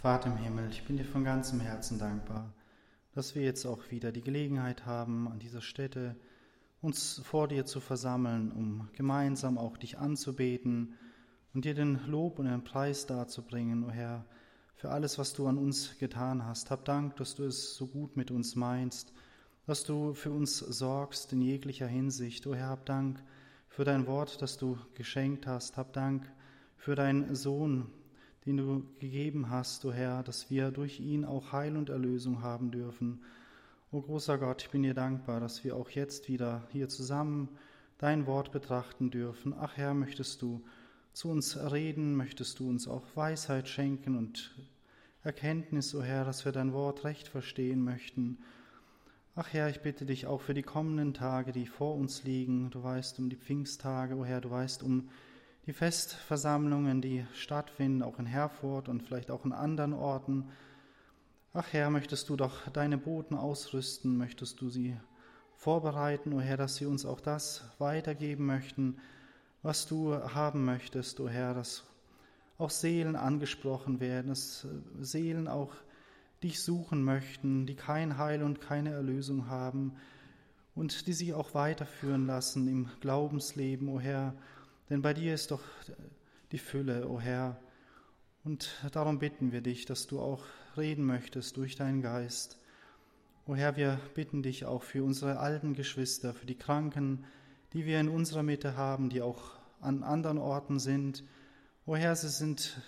Vater im Himmel, ich bin dir von ganzem Herzen dankbar, dass wir jetzt auch wieder die Gelegenheit haben, an dieser Stätte uns vor dir zu versammeln, um gemeinsam auch dich anzubeten und dir den Lob und den Preis darzubringen, o Herr, für alles, was du an uns getan hast. Hab Dank, dass du es so gut mit uns meinst, dass du für uns sorgst in jeglicher Hinsicht. O Herr, hab Dank für dein Wort, das du geschenkt hast. Hab Dank für deinen Sohn, den du gegeben hast, o Herr, dass wir durch ihn auch Heil und Erlösung haben dürfen. O großer Gott, ich bin dir dankbar, dass wir auch jetzt wieder hier zusammen dein Wort betrachten dürfen. Ach Herr, möchtest du zu uns reden, möchtest du uns auch Weisheit schenken und Erkenntnis, o Herr, dass wir dein Wort recht verstehen möchten. Ach Herr, ich bitte dich auch für die kommenden Tage, die vor uns liegen. Du weißt um die Pfingsttage, o Herr, du weißt um die Festversammlungen, die stattfinden, auch in Herford und vielleicht auch in anderen Orten. Ach Herr, möchtest du doch deine Boten ausrüsten, möchtest du sie vorbereiten, o Herr, dass sie uns auch das weitergeben möchten, was du haben möchtest, o Herr, dass auch Seelen angesprochen werden, dass Seelen auch dich suchen möchten, die kein Heil und keine Erlösung haben und die sich auch weiterführen lassen im Glaubensleben, o Herr. Denn bei dir ist doch die Fülle, o Herr. Und darum bitten wir dich, dass du auch reden möchtest durch deinen Geist. O Herr, wir bitten dich auch für unsere alten Geschwister, für die Kranken, die wir in unserer Mitte haben, die auch an anderen Orten sind. O Herr, sie sind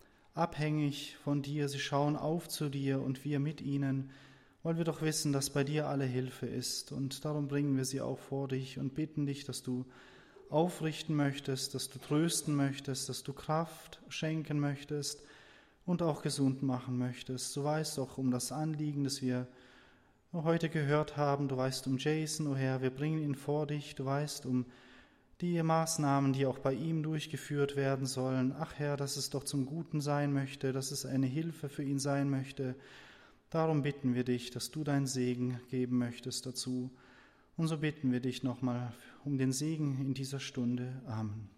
abhängig von dir, sie schauen auf zu dir und wir mit ihnen, weil wir doch wissen, dass bei dir alle Hilfe ist. Und darum bringen wir sie auch vor dich und bitten dich, dass du aufrichten möchtest, dass du trösten möchtest, dass du Kraft schenken möchtest und auch gesund machen möchtest. Du weißt doch um das Anliegen, das wir heute gehört haben. Du weißt um Jason, o Herr, wir bringen ihn vor dich. Du weißt um die Maßnahmen, die auch bei ihm durchgeführt werden sollen. Ach Herr, dass es doch zum Guten sein möchte, dass es eine Hilfe für ihn sein möchte. Darum bitten wir dich, dass du deinen Segen geben möchtest dazu. Und so bitten wir dich nochmal um den Segen in dieser Stunde. Amen.